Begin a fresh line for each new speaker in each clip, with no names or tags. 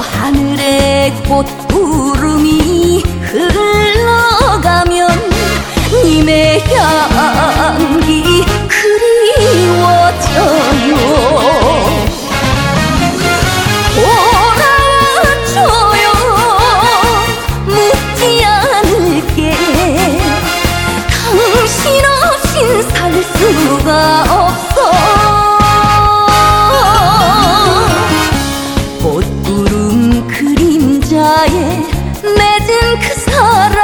하늘의 꽃구름이 흘러가면 님의 향기 그리워져요. 돌아줘요. 묻지 않을게. 당신 없인 살 수가 없어. 꽃구름 그림자에 맺은 그 사람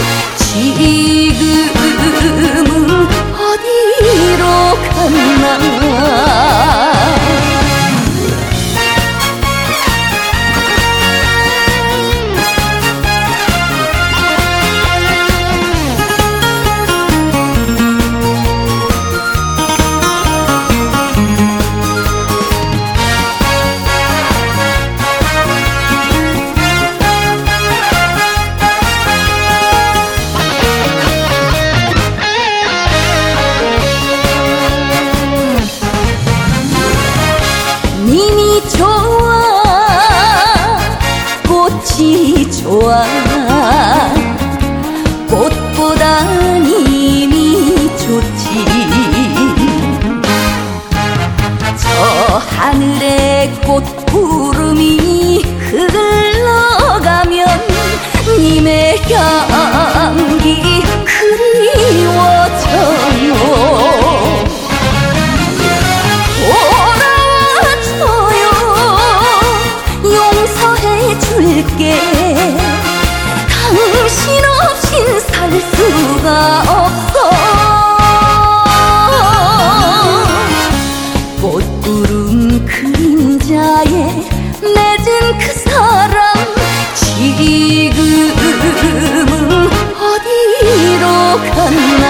지금은 어디로 갔나. 님이 좋아, 꽃이 좋아. 꽃보다 님이 좋지. 저 하늘의 꽃구름이 흘러가면 님의 향기 그리워져요. 줄게. 당신 없인 살 수가 없어. 꽃구름 그림자에 맺은 그 사람 지금은 어디로 갔나.